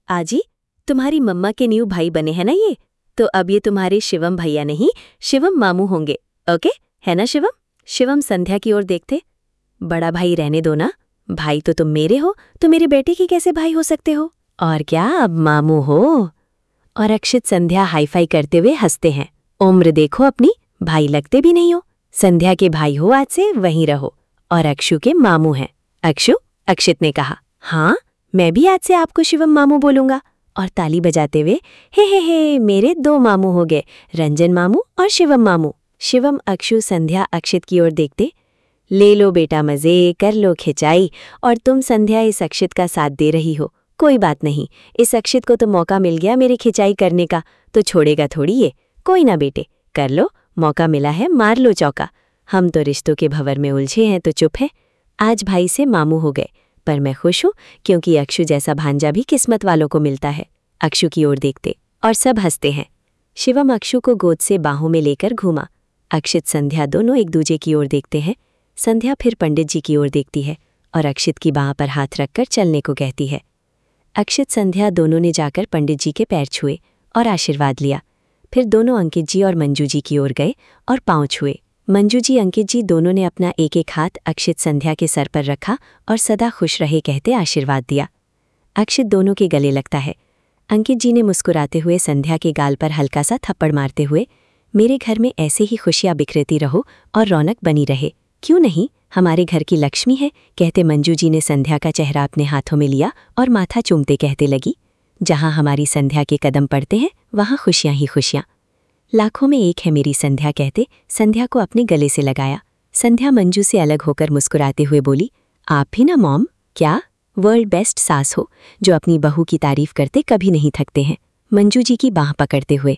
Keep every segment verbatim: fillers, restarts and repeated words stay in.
आजी, तुम्हारी मम्मा के न्यू भाई बने हैं ना ये? तो अब ये तुम्हारे शिवम भैया नहीं, शिवम मामू होंगे। ओके, है ना शिवम? शिवम संध्या की ओर देखते। बड़ा भाई रहने दो ना, भाई तो तुम मेरे हो, तो मेरे बेटे की कैसे भाई हो सकते हो? और क्या, अब मामू हो। और अक्षित संध्या हाईफाई करते हुए हंसते हैं। उम्र देखो अपनी, भाई लगते भी नहीं हो। संध्या के भाई हो, आज से वहीं रहो। और अक्षु के मामू हैं। अक्षु, अक्षित ने कहा। हाँ, मैं भी आज से आपको शिवम मामू बोलूंगा। और ताली बजाते हुए, हे हे हे, मेरे दो मामू हो गए, रंजन मामू और शिवम मामू। शिवम, अक्षु, संध्या अक्षित की ओर देखते। ले लो बेटा मजे, कर लो खिंचाई। और तुम संध्या इस अक्षित का साथ दे रही हो। कोई बात नहीं, इस अक्षित को तो मौका मिल गया मेरी खिंचाई करने का, तो छोड़ेगा थोड़ी ये। कोई ना बेटे, कर लो, मौका मिला है, मार लो चौका। हम तो रिश्तों के भंवर में उलझे हैं तो चुप है। आज भाई से मामू हो गए, पर मैं खुश हूँ क्योंकि अक्षु जैसा भांजा भी किस्मत वालों को मिलता है। अक्षु की ओर देखते और सब हंसते हैं। शिवम अक्षु को गोद से बाहों में लेकर घूमा। अक्षित, संध्या दोनों एक दूजे की ओर देखते हैं। संध्या फिर पंडित जी की ओर देखती है और अक्षित की बाह पर हाथ रखकर चलने को कहती है। अक्षित, संध्या दोनों ने जाकर पंडित जी के पैर छुए और आशीर्वाद लिया। फिर दोनों अंकित जी और मंजू जी की ओर गए और पांव छुए। मंजू जी, अंकित जी दोनों ने अपना एक एक हाथ अक्षित संध्या के सर पर रखा और सदा खुश रहे कहते आशीर्वाद दिया। अक्षित दोनों के गले लगता है। अंकित जी ने मुस्कुराते हुए संध्या के गाल पर हल्का सा थप्पड़ मारते हुए, मेरे घर में ऐसे ही खुशियां बिखरती रहो और रौनक बनी रहे, क्यों नहीं, हमारे घर की लक्ष्मी है, कहते मंजू जी ने संध्या का चेहरा अपने हाथों में लिया और माथा चूमते कहते लगी, जहां हमारी संध्या के कदम पड़ते हैं वहां खुशियां ही खुशियां। लाखों में एक है मेरी संध्या, कहते संध्या को अपने गले से लगाया। संध्या मंजू से अलग होकर मुस्कुराते हुए बोली, आप भी ना मॉम? क्या वर्ल्ड बेस्ट सास हो, जो अपनी बहू की तारीफ करते कभी नहीं थकते हैं। मंजू जी की बाह पकड़ते हुए,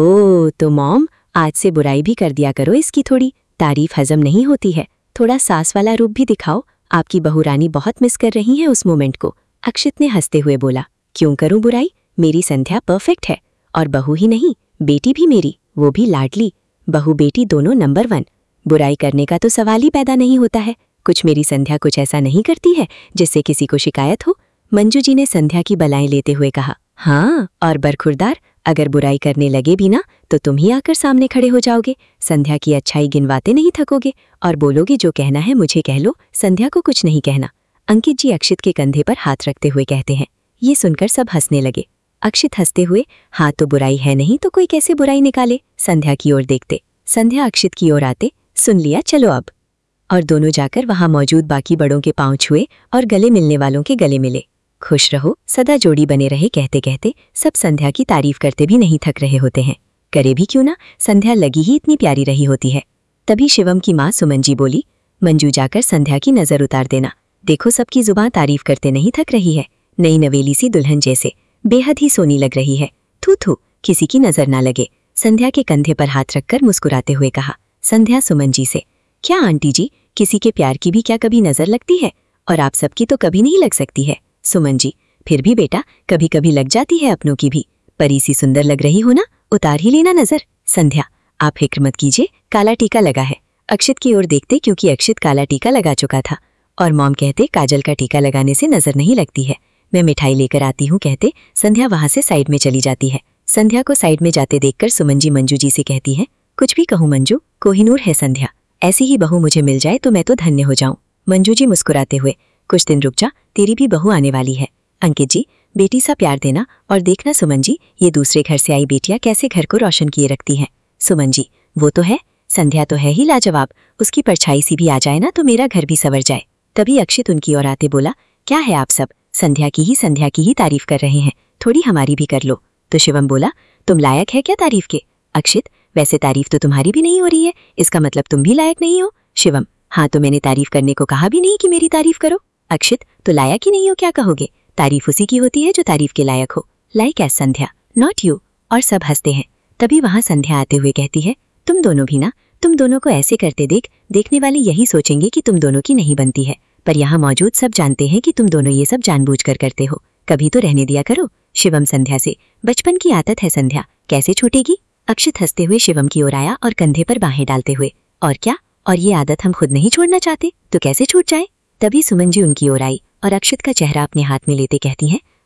ओ तो मॉम, आज से बुराई भी कर दिया करो इसकी, थोड़ी तारीफ हजम नहीं होती है, थोड़ा सास वाला रूप भी दिखाओ, आपकी बहू रानी बहुत मिस कर रही है उस मोमेंट को। अक्षित ने हंसते हुए बोला, क्यों करूं बुराई, मेरी संध्या परफेक्ट है, और बहू ही नहीं, बेटी भी मेरी, वो भी लाडली, बहू बेटी दोनों नंबर वन। बुराई करने का तो सवाल ही पैदा नहीं होता है। कुछ मेरी संध्या कुछ ऐसा नहीं करती है जिससे किसी को शिकायत हो। मंजू जी ने संध्या की बलाएं लेते हुए कहा, हाँ, और बरखुरदार, अगर बुराई करने लगे भी ना तो तुम ही आकर सामने खड़े हो जाओगे, संध्या की अच्छाई गिनवाते नहीं थकोगे और बोलोगे जो कहना है मुझे कह लो, संध्या को कुछ नहीं कहना। अंकित जी अक्षित के कंधे पर हाथ रखते हुए कहते हैं। ये सुनकर सब हंसने लगे। अक्षित हंसते हुए, हाँ तो बुराई है नहीं तो कोई कैसे बुराई निकाले, संध्या की ओर देखते। संध्या अक्षित की ओर आते, सुन लिया, चलो अब। और दोनों जाकर वहां मौजूद बाकी बड़ों के पांव छुए और गले मिलने वालों के गले मिले। खुश रहो, सदा जोड़ी बने रहे कहते कहते सब संध्या की तारीफ करते भी नहीं थक रहे होते हैं। करे भी क्यों ना, संध्या लगी ही इतनी प्यारी रही होती है। तभी शिवम की माँ सुमन जी बोली, मंजू जाकर संध्या की नजर उतार देना, देखो सबकी जुबान तारीफ करते नहीं थक रही है, नई नवेली सी दुल्हन जैसे बेहद ही सोनी लग रही है। थू थू, किसी की नजर ना लगे। संध्या के कंधे पर हाथ रखकर मुस्कुराते हुए कहा। संध्या सुमन जी से, क्या आंटी जी, किसी के प्यार की भी क्या कभी नजर लगती है, और आप सबकी तो कभी नहीं लग सकती है। सुमन जी, फिर भी बेटा कभी कभी लग जाती है अपनों की भी, परी सी सुंदर लग रही हो ना, उतार ही लेना नजर। संध्या, आप फिक्र मत कीजिए, काला टीका लगा है। अक्षित की ओर देखते क्योंकि अक्षित काला टीका लगा चुका था, और मॉम कहते काजल का टीका लगाने से नजर नहीं लगती है, मैं मिठाई लेकर आती हूँ, कहते संध्या वहां से साइड में चली जाती है। संध्या को साइड में जाते देखकर सुमन जी मंजू जी से कहती है, कुछ भी कहूँ मंजू, कोहिनूर है संध्या, ऐसी ही बहू मुझे मिल जाए तो मैं तो धन्य हो जाऊं। मंजू जी मुस्कुराते हुए, कुछ दिन रुक जा, तेरी भी बहू आने वाली है। अंकित जी, बेटी सा प्यार देना, और देखना सुमन जी, ये दूसरे घर से आई बेटियां कैसे घर को रोशन किए रखती हैं। सुमन जी, वो तो है, संध्या तो है ही लाजवाब, उसकी परछाई सी भी आ जाए ना तो मेरा घर भी संवर जाए। तभी अक्षित उनकी ओर आते बोला, क्या है आप सब, संध्या की ही संध्या की ही तारीफ कर रहे हैं, थोड़ी हमारी भी कर लो। तो शिवम बोला, तुम लायक है क्या तारीफ के? अक्षित, वैसे तारीफ तो तुम्हारी भी नहीं हो रही है, इसका मतलब तुम भी लायक नहीं हो। शिवम, हाँ तो मैंने तारीफ करने को कहा भी नहीं कि मेरी तारीफ करो। अक्षित, तो लायक ही नहीं हो, क्या कहोगे, तारीफ उसी की होती है जो तारीफ के लायक हो, like as Sandhya, not you. और सब हंसते हैं। तभी वहां संध्या आते हुए कहती है, तुम दोनों भी ना, तुम दोनों को ऐसे करते देख देखने वाले यही सोचेंगे कि तुम दोनों की नहीं बनती है, पर यहाँ मौजूद सब जानते हैं कि तुम दोनों ये सब जानबूझकर करते हो, कभी तो रहने दिया करो। शिवम संध्या से, बचपन की आदत है संध्या, कैसे छूटेगी। अक्षित हंसते हुए शिवम की ओर आया और कंधे पर बाहें डालते हुए, और क्या, और ये आदत हम खुद नहीं छोड़ना चाहते तो कैसे छूट जाए। तभी सुमन जी उनकी ओर आई और अक्षित का चेहरा अपने हाथ में लेते कहती हैं,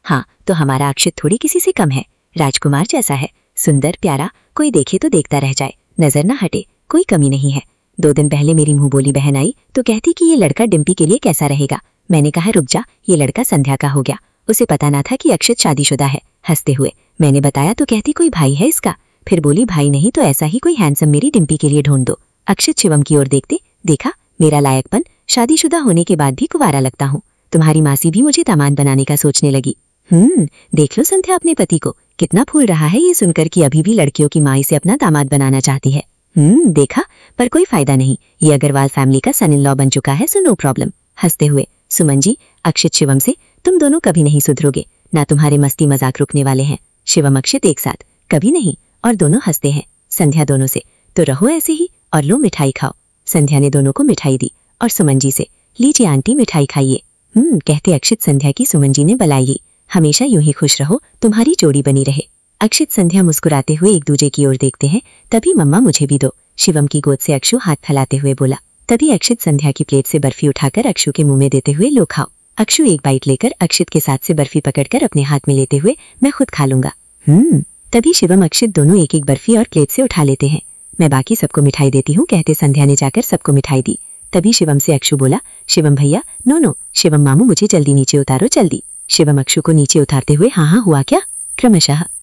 हाँ, तो हमारा अक्षित थोड़ी किसी से कम है, राजकुमार जैसा है, सुंदर प्यारा, कोई देखे तो देखता रह जाए, नजर ना हटे, कोई कमी नहीं है। दो दिन पहले मेरी मुंह बोली बहन आई तो कहती कि ये लड़का डिम्पी के लिए कैसा रहेगा। मैंने कहा रुक जा, ये लड़का संध्या का हो गया, उसे पता ना था कि अक्षित शादीशुदा है। हंसते हुए मैंने बताया तो कहती कोई भाई है इसका। फिर बोली भाई नहीं तो ऐसा ही कोई हैंडसम मेरी डिम्पी के लिए ढूंढ दो। अक्षित शिवम की ओर देखते, देखा मेरा लायकपन, शादीशुदा होने के बाद भी कुंवारा लगता हूँ। तुम्हारी मासी भी मुझे दामाद बनाने का सोचने लगी। हम्म देख लो संध्या अपने पति को, कितना फूल रहा है ये सुनकर कि अभी भी लड़कियों की माँ इसे अपना दामाद बनाना चाहती है। हम्म देखा, पर कोई फायदा नहीं, ये अग्रवाल फैमिली का सन इन लॉ बन चुका है, सो नो प्रॉब्लम। हंसते हुए सुमन जी, अक्षित शिवम से तुम दोनों कभी नहीं सुधरोगे, ना तुम्हारे मस्ती मजाक रुकने वाले हैं। शिवम अक्षित एक साथ, कभी नहीं, और दोनों हंसते हैं। संध्या दोनों से, तो रहो ऐसे ही और लो मिठाई खाओ। संध्या ने दोनों को मिठाई दी और सुमन जी से, लीजिए आंटी मिठाई खाइए। हम्म कहते अक्षित संध्या की सुमन जी ने बलाई, हमेशा यूं ही खुश रहो, तुम्हारी जोड़ी बनी रहे। अक्षित संध्या मुस्कुराते हुए एक दूजे की ओर देखते हैं। तभी मम्मा मुझे भी दो, शिवम की गोद से अक्षु हाथ फैलाते हुए बोला। तभी अक्षित संध्या की प्लेट से बर्फी उठाकर अक्षु के मुंह में देते हुए, लो खाओ। अक्षु एक बाइट लेकर अक्षित के साथ से बर्फी पकड़कर अपने हाथ में लेते हुए, मैं खुद खा लूंगा। हम्म तभी शिवम अक्षित दोनों एक एक बर्फी और प्लेट से उठा लेते हैं। मैं बाकी सबको मिठाई देती हूँ, कहते संध्या ने जाकर सबको मिठाई दी। तभी शिवम से अक्षु बोला, शिवम भैया, नो नो शिवम मामू मुझे जल्दी नीचे उतारो, जल्दी। शिवम अक्षु को नीचे उतारते हुए, हाँ हाँ हुआ क्या? क्रमशः